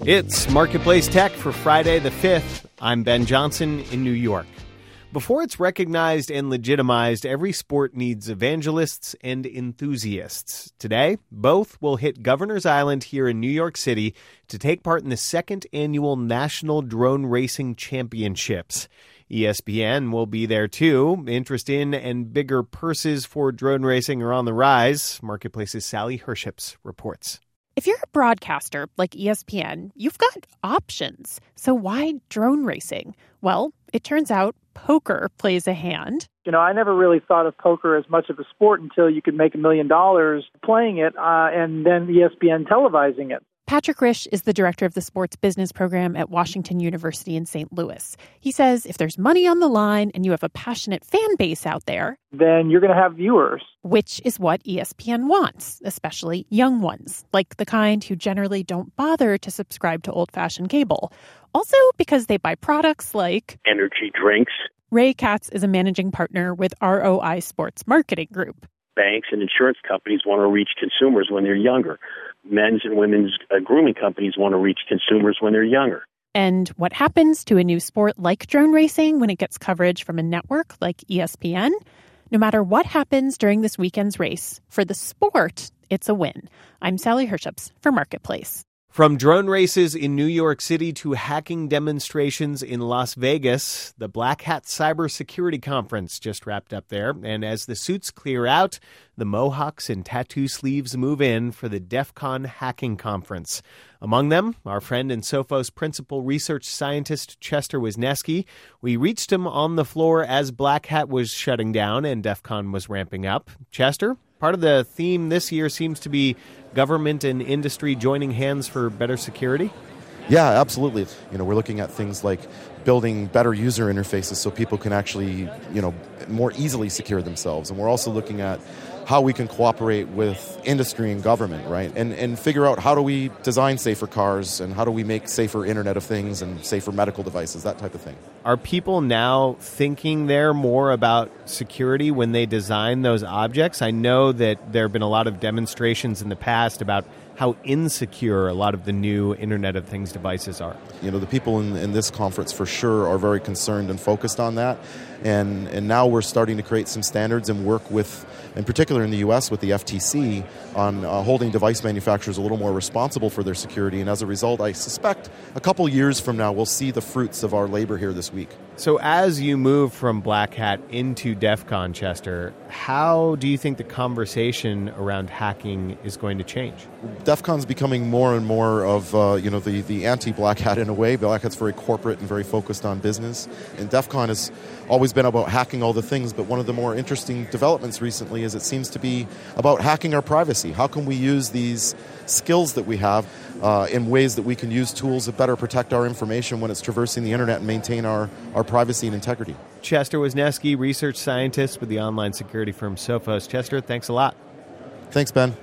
It's Marketplace Tech for Friday the 5th. I'm Ben Johnson in New York. Before it's recognized and legitimized, every sport needs evangelists and enthusiasts. Today, both will hit Governor's Island here in New York City to take part in the second annual National Drone Racing Championships. ESPN will be there too. Interest in and bigger purses for drone racing are on the rise. Marketplace's Sally Herships reports. If you're a broadcaster like ESPN, you've got options. So why drone racing? Well, it turns out poker plays a hand. I never really thought of poker as much of a sport until you could make $1 million playing it and then ESPN televising it. Patrick Risch is the director of the sports business program at Washington University in St. Louis. He says if there's money on the line and you have a passionate fan base out there, then you're going to have viewers. Which is what ESPN wants, especially young ones, like the kind who generally don't bother to subscribe to old-fashioned cable. Also because they buy products like energy drinks. Ray Katz is a managing partner with ROI Sports Marketing Group. Banks and insurance companies want to reach consumers when they're younger. Men's and women's grooming companies want to reach consumers when they're younger. And what happens to a new sport like drone racing when it gets coverage from a network like ESPN? No matter what happens during this weekend's race, for the sport, it's a win. I'm Sally Herships for Marketplace. From drone races in New York City to hacking demonstrations in Las Vegas, the Black Hat Cybersecurity Conference just wrapped up there. And as the suits clear out, the mohawks and tattoo sleeves move in for the DEF CON Hacking Conference. Among them, our friend and Sophos principal research scientist Chester Wisniewski. We reached him on the floor as Black Hat was shutting down and DEF CON was ramping up. Chester, part of the theme this year seems to be government and industry joining hands for better security? Yeah, absolutely. We're looking at things like building better user interfaces so people can actually, more easily secure themselves. And we're also looking at how we can cooperate with industry and government, right? And figure out how do we design safer cars and how do we make safer Internet of Things and safer medical devices, that type of thing. Are people now thinking there more about security when they design those objects? I know that there have been a lot of demonstrations in the past about how insecure a lot of the new Internet of Things devices are. The people in this conference for sure are very concerned and focused on that. And now we're starting to create some standards and work with, in particular in the U.S. with the FTC, on holding device manufacturers a little more responsible for their security. And as a result, I suspect a couple years from now, we'll see the fruits of our labor here this week. So as you move from Black Hat into DEF CON, Chester, how do you think the conversation around hacking is going to change? DEF CON's becoming more and more of the anti-Black Hat in a way. Black Hat's very corporate and very focused on business. And DEF CON has always been about hacking all the things, but one of the more interesting developments recently is it seems to be about hacking our privacy. How can we use these skills that we have in ways that we can use tools that better protect our information when it's traversing the internet and maintain our privacy and integrity? Chester Wisniewski, research scientist with the online security firm Sophos. Chester, thanks a lot. Thanks, Ben.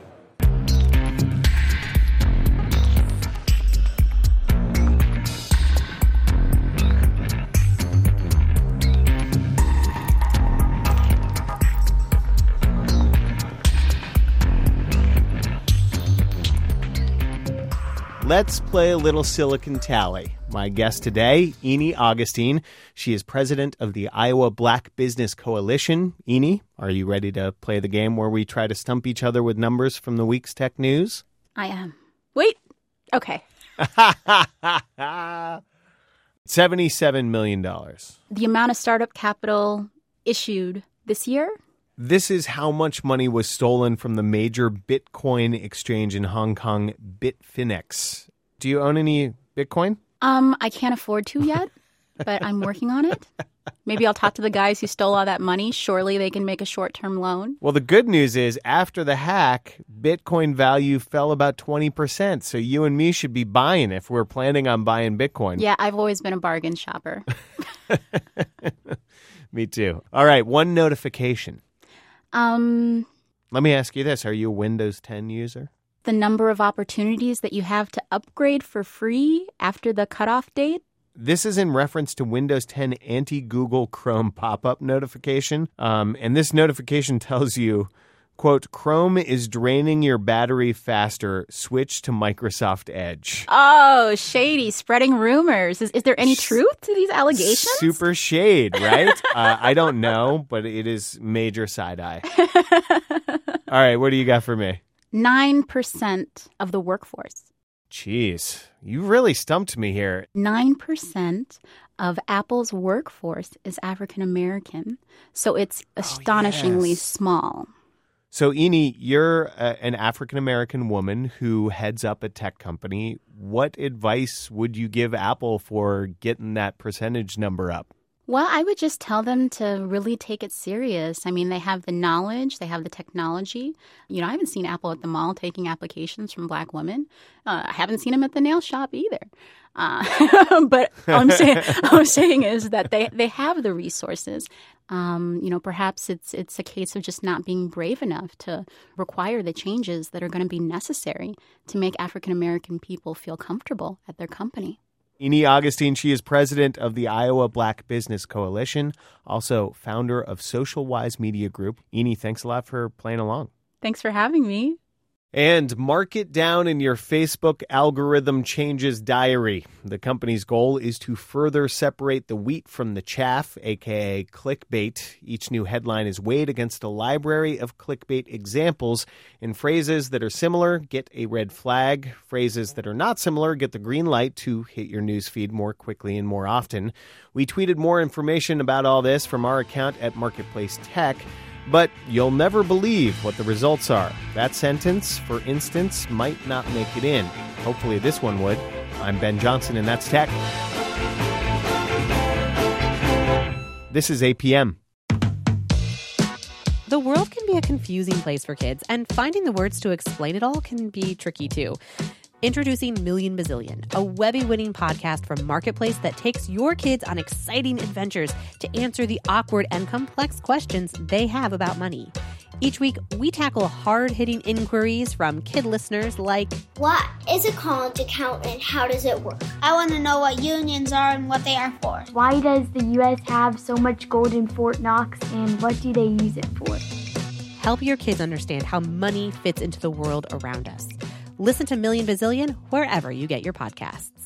Let's play a little Silicon Tally. My guest today, Eni Augustine. She is president of the Iowa Black Business Coalition. Eni, are you ready to play the game where we try to stump each other with numbers from the week's tech news? I am. Wait. Okay. $77 million. The amount of startup capital issued this year? This is how much money was stolen from the major Bitcoin exchange in Hong Kong, Bitfinex. Do you own any Bitcoin? I can't afford to yet, but I'm working on it. Maybe I'll talk to the guys who stole all that money. Surely they can make a short-term loan. Well, the good news is after the hack, Bitcoin value fell about 20%. So you and me should be buying if we're planning on buying Bitcoin. Yeah, I've always been a bargain shopper. Me too. All right, one notification. Let me ask you this. Are you a Windows 10 user? The number of opportunities that you have to upgrade for free after the cutoff date? This is in reference to Windows 10 anti-Google Chrome pop-up notification. And this notification tells you Quote, Chrome is draining your battery faster. Switch to Microsoft Edge. Oh, shady, spreading rumors. Is there any truth to these allegations? Super shade, right? I don't know, but it is major side-eye. All right, what do you got for me? 9% of the workforce. Jeez, you really stumped me here. 9% of Apple's workforce is African American, so it's astonishingly small. So, Eni, you're an African-American woman who heads up a tech company. What advice would you give Apple for getting that percentage number up? Well, I would just tell them to really take it serious. I mean, they have the knowledge, they have the technology. You know, I haven't seen Apple at the mall taking applications from Black women. I haven't seen them at the nail shop either. But all I'm saying is that they have the resources. Perhaps it's a case of just not being brave enough to require the changes that are going to be necessary to make African American people feel comfortable at their company. Eni Augustine, she is president of the Iowa Black Business Coalition, also founder of SocialWise Media Group. Eni, thanks a lot for playing along. Thanks for having me. And mark it down in your Facebook algorithm changes diary. The company's goal is to further separate the wheat from the chaff, a.k.a. clickbait. Each new headline is weighed against a library of clickbait examples. In phrases that are similar, get a red flag. Phrases that are not similar, get the green light to hit your newsfeed more quickly and more often. We tweeted more information about all this from our account at Marketplace Tech. But you'll never believe what the results are. That sentence, for instance, might not make it in. Hopefully this one would. I'm Ben Johnson, and that's Tech. This is APM. The world can be a confusing place for kids, and finding the words to explain it all can be tricky, too. Introducing Million Bazillion, a Webby-winning podcast from Marketplace that takes your kids on exciting adventures to answer the awkward and complex questions they have about money. Each week, we tackle hard-hitting inquiries from kid listeners like, what is a college account and how does it work? I want to know what unions are and what they are for. Why does the U.S. have so much gold in Fort Knox, and what do they use it for? Help your kids understand how money fits into the world around us. Listen to Million Bazillion wherever you get your podcasts.